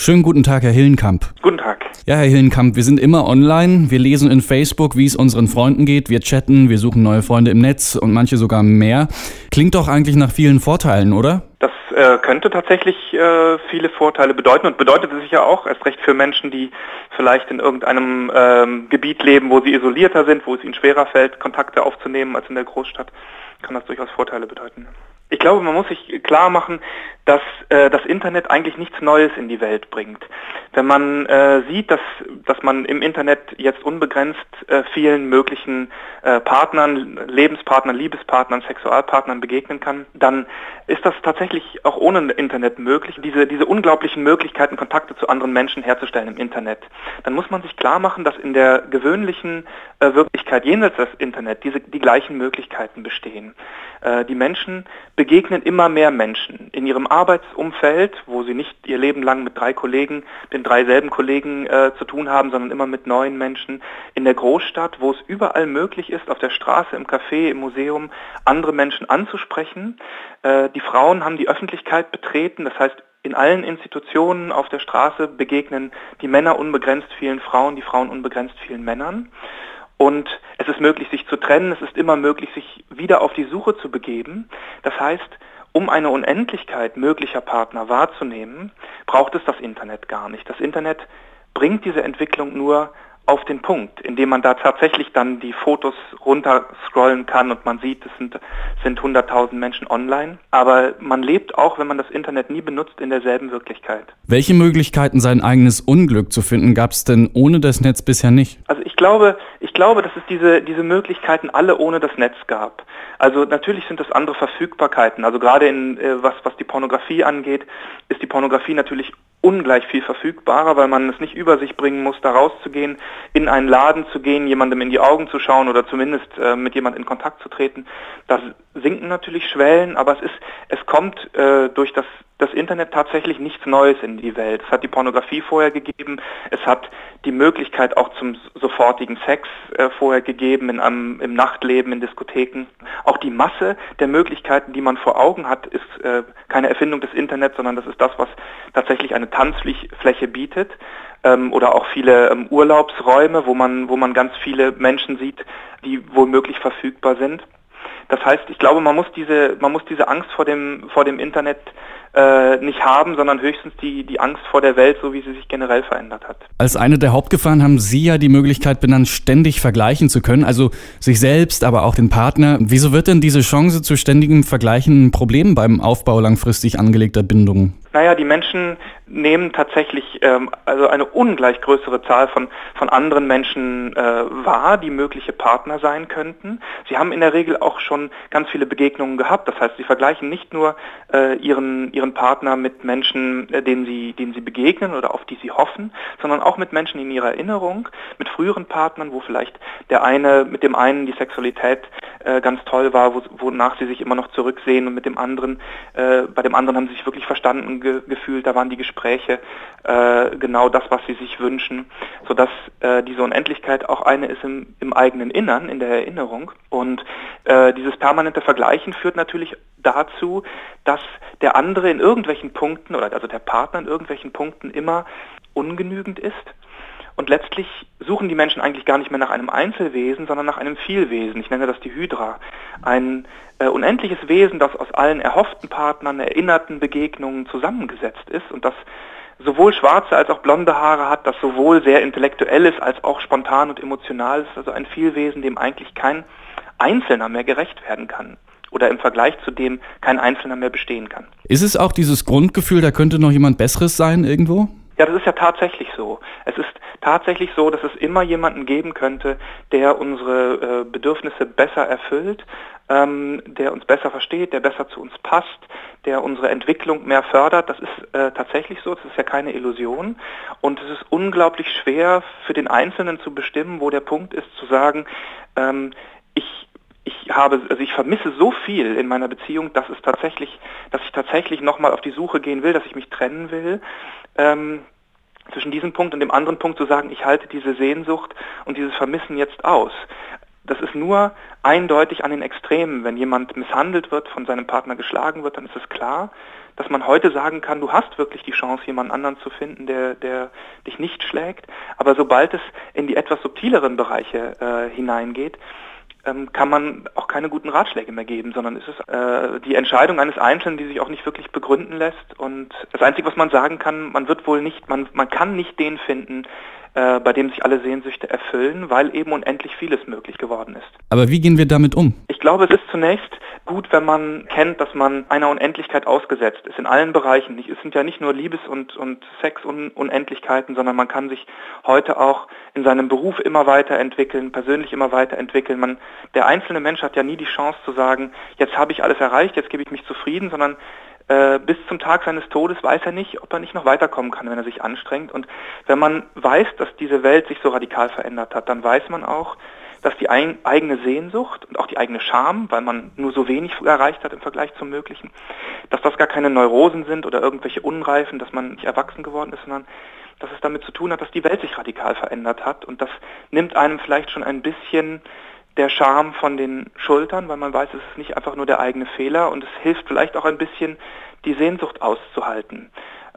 Schönen guten Tag, Herr Hillenkamp. Guten Tag. Ja, Herr Hillenkamp, wir sind immer online. Wir lesen in Facebook, wie es unseren Freunden geht. Wir chatten, wir suchen neue Freunde im Netz und manche sogar mehr. Klingt doch eigentlich nach vielen Vorteilen, oder? Das könnte tatsächlich viele Vorteile bedeuten und bedeutet es sicher auch, erst recht für Menschen, die vielleicht in irgendeinem Gebiet leben, wo sie isolierter sind, wo es ihnen schwerer fällt, Kontakte aufzunehmen als in der Großstadt, kann das durchaus Vorteile bedeuten. Ich glaube, man muss sich klar machen, dass das Internet eigentlich nichts Neues in die Welt bringt. Wenn man sieht, dass man im Internet jetzt unbegrenzt vielen möglichen Partnern, Lebenspartnern, Liebespartnern, Sexualpartnern begegnen kann, dann ist das tatsächlich auch ohne Internet möglich, diese unglaublichen Möglichkeiten, Kontakte zu anderen Menschen herzustellen im Internet. Dann muss man sich klar machen, dass in der gewöhnlichen Wirklichkeit jenseits des Internet die gleichen Möglichkeiten bestehen. Die Menschen begegnen immer mehr Menschen in ihrem Arbeitsumfeld, wo sie nicht ihr Leben lang mit den drei selben Kollegen zu tun haben, sondern immer mit neuen Menschen. In der Großstadt, wo es überall möglich ist, auf der Straße, im Café, im Museum, andere Menschen anzusprechen. Die Frauen haben die Öffentlichkeit betreten, das heißt, in allen Institutionen auf der Straße begegnen die Männer unbegrenzt vielen Frauen, die Frauen unbegrenzt vielen Männern. Und es ist möglich, sich zu trennen, es ist immer möglich, sich wieder auf die Suche zu begeben. Das heißt, um eine Unendlichkeit möglicher Partner wahrzunehmen, braucht es das Internet gar nicht. Das Internet bringt diese Entwicklung nur auf den Punkt, indem man da tatsächlich dann die Fotos runterscrollen kann und man sieht, es sind 100.000 Menschen online. Aber man lebt auch, wenn man das Internet nie benutzt, in derselben Wirklichkeit. Welche Möglichkeiten, sein eigenes Unglück zu finden, gab es denn ohne das Netz bisher nicht? Also ich glaube, dass es diese Möglichkeiten alle ohne das Netz gab. Also natürlich sind das andere Verfügbarkeiten. Also gerade was die Pornografie angeht, ist die Pornografie natürlich ungleich viel verfügbarer, weil man es nicht über sich bringen muss, da rauszugehen, in einen Laden zu gehen, jemandem in die Augen zu schauen oder zumindest mit jemandem in Kontakt zu treten. Da sinken natürlich Schwellen, aber es kommt durch das Internet tatsächlich nichts Neues in die Welt. Es hat die Pornografie vorher gegeben, es hat die Möglichkeit auch zum sofortigen Sex vorher gegeben, im Nachtleben, in Diskotheken. Auch die Masse der Möglichkeiten, die man vor Augen hat, ist keine Erfindung des Internets, sondern das ist das, was tatsächlich eine Tanzfläche bietet. Oder auch viele Urlaubsräume, wo man ganz viele Menschen sieht, die womöglich verfügbar sind. Das heißt, ich glaube, man muss diese Angst vor dem Internet nicht haben, sondern höchstens die Angst vor der Welt, so wie sie sich generell verändert hat. Als eine der Hauptgefahren haben Sie ja die Möglichkeit benannt, ständig vergleichen zu können, also sich selbst, aber auch den Partner. Wieso wird denn diese Chance zu ständigem Vergleichen ein Problem beim Aufbau langfristig angelegter Bindungen? Naja, die Menschen nehmen tatsächlich also eine ungleich größere Zahl von anderen Menschen wahr, die mögliche Partner sein könnten. Sie haben in der Regel auch schon ganz viele Begegnungen gehabt. Das heißt, sie vergleichen nicht nur ihren Partner mit Menschen, denen sie begegnen oder auf die sie hoffen, sondern auch mit Menschen in ihrer Erinnerung, mit früheren Partnern, wo vielleicht mit dem einen die Sexualität ganz toll war, wonach sie sich immer noch zurücksehen, und mit dem anderen, bei dem anderen haben sie sich wirklich verstanden gefühlt, da waren die Gespräche genau das, was sie sich wünschen, sodass diese Unendlichkeit auch eine ist im eigenen Innern, in der Erinnerung. Und dieses permanente Vergleichen führt natürlich dazu, dass der andere in irgendwelchen Punkten, also der Partner in irgendwelchen Punkten immer ungenügend ist. Und letztlich suchen die Menschen eigentlich gar nicht mehr nach einem Einzelwesen, sondern nach einem Vielwesen. Ich nenne das die Hydra. Ein unendliches Wesen, das aus allen erhofften Partnern, erinnerten Begegnungen zusammengesetzt ist und das sowohl schwarze als auch blonde Haare hat, das sowohl sehr intellektuell ist als auch spontan und emotional ist. Also ein Vielwesen, dem eigentlich kein Einzelner mehr gerecht werden kann. Oder im Vergleich zu dem kein Einzelner mehr bestehen kann. Ist es auch dieses Grundgefühl, da könnte noch jemand Besseres sein irgendwo? Ja, das ist ja tatsächlich so. Es ist tatsächlich so, dass es immer jemanden geben könnte, der unsere Bedürfnisse besser erfüllt, der uns besser versteht, der besser zu uns passt, der unsere Entwicklung mehr fördert. Das ist tatsächlich so, das ist ja keine Illusion. Und es ist unglaublich schwer für den Einzelnen zu bestimmen, wo der Punkt ist, zu sagen, ich vermisse so viel in meiner Beziehung, dass ich tatsächlich nochmal auf die Suche gehen will, dass ich mich trennen will. Zwischen diesem Punkt und dem anderen Punkt zu sagen, ich halte diese Sehnsucht und dieses Vermissen jetzt aus. Das ist nur eindeutig an den Extremen. Wenn jemand misshandelt wird, von seinem Partner geschlagen wird, dann ist es klar, dass man heute sagen kann, du hast wirklich die Chance, jemanden anderen zu finden, der dich nicht schlägt. Aber sobald es in die etwas subtileren Bereiche hineingeht, kann man auch keine guten Ratschläge mehr geben, sondern es ist die Entscheidung eines Einzelnen, die sich auch nicht wirklich begründen lässt. Und das Einzige, was man sagen kann, man kann nicht den finden, bei dem sich alle Sehnsüchte erfüllen, weil eben unendlich vieles möglich geworden ist. Aber wie gehen wir damit um? Ich glaube, es ist zunächst gut, wenn man kennt, dass man einer Unendlichkeit ausgesetzt ist, in allen Bereichen. Es sind ja nicht nur Liebes- und Sex-Unendlichkeiten, sondern man kann sich heute auch in seinem Beruf immer weiterentwickeln, persönlich immer weiterentwickeln. Der einzelne Mensch hat ja nie die Chance zu sagen, jetzt habe ich alles erreicht, jetzt gebe ich mich zufrieden, sondern bis zum Tag seines Todes weiß er nicht, ob er nicht noch weiterkommen kann, wenn er sich anstrengt. Und wenn man weiß, dass diese Welt sich so radikal verändert hat, dann weiß man auch, dass die eigene Sehnsucht und auch die eigene Scham, weil man nur so wenig erreicht hat im Vergleich zum Möglichen, dass das gar keine Neurosen sind oder irgendwelche Unreifen, dass man nicht erwachsen geworden ist, sondern dass es damit zu tun hat, dass die Welt sich radikal verändert hat. Und das nimmt einem vielleicht schon ein bisschen der Scham von den Schultern, weil man weiß, es ist nicht einfach nur der eigene Fehler, und es hilft vielleicht auch ein bisschen, die Sehnsucht auszuhalten.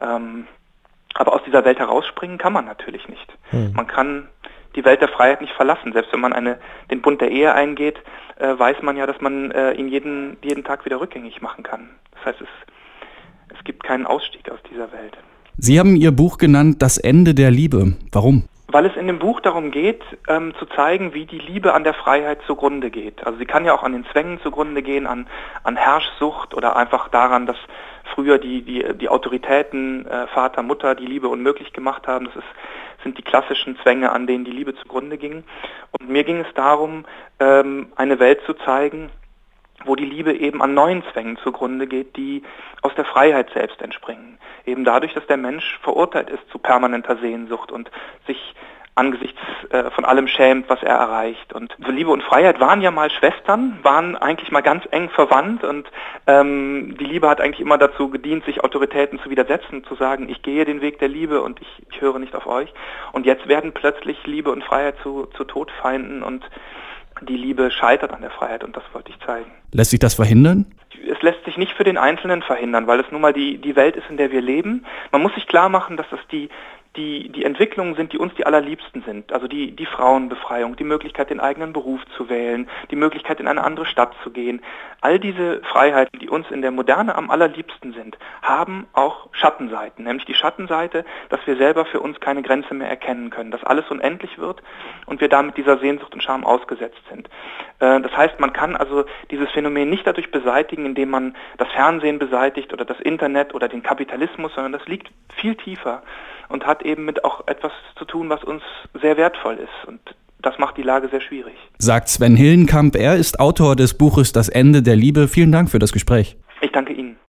Aber aus dieser Welt herausspringen kann man natürlich nicht. Man kann die Welt der Freiheit nicht verlassen. Selbst wenn man den Bund der Ehe eingeht, weiß man ja, dass man ihn jeden Tag wieder rückgängig machen kann. Das heißt, es gibt keinen Ausstieg aus dieser Welt. Sie haben Ihr Buch genannt, Das Ende der Liebe. Warum? Weil es in dem Buch darum geht, zu zeigen, wie die Liebe an der Freiheit zugrunde geht. Also sie kann ja auch an den Zwängen zugrunde gehen, an Herrschsucht oder einfach daran, dass früher die Autoritäten, Vater, Mutter, die Liebe unmöglich gemacht haben. Das sind die klassischen Zwänge, an denen die Liebe zugrunde ging. Und mir ging es darum, eine Welt zu zeigen, wo die Liebe eben an neuen Zwängen zugrunde geht, die aus der Freiheit selbst entspringen. Eben dadurch, dass der Mensch verurteilt ist zu permanenter Sehnsucht und sich angesichts von allem schämt, was er erreicht. Und Liebe und Freiheit waren ja mal Schwestern, waren eigentlich mal ganz eng verwandt, und die Liebe hat eigentlich immer dazu gedient, sich Autoritäten zu widersetzen, zu sagen, ich gehe den Weg der Liebe und ich höre nicht auf euch. Und jetzt werden plötzlich Liebe und Freiheit zu Todfeinden, und die Liebe scheitert an der Freiheit, und das wollte ich zeigen. Lässt sich das verhindern? Es lässt sich nicht für den Einzelnen verhindern, weil es nun mal die Welt ist, in der wir leben. Man muss sich klar machen, dass das die Entwicklungen sind, die uns die allerliebsten sind. Also die Frauenbefreiung, die Möglichkeit, den eigenen Beruf zu wählen, die Möglichkeit, in eine andere Stadt zu gehen. All diese Freiheiten, die uns in der Moderne am allerliebsten sind, haben auch Schattenseiten. Nämlich die Schattenseite, dass wir selber für uns keine Grenze mehr erkennen können, dass alles unendlich wird und wir damit dieser Sehnsucht und Scham ausgesetzt sind. Das heißt, man kann also dieses Phänomen nicht dadurch beseitigen, indem man das Fernsehen beseitigt oder das Internet oder den Kapitalismus, sondern das liegt viel tiefer und hat eben mit auch etwas zu tun, was uns sehr wertvoll ist. Und das macht die Lage sehr schwierig. Sagt Sven Hillenkamp. Er ist Autor des Buches Das Ende der Liebe. Vielen Dank für das Gespräch. Ich danke Ihnen.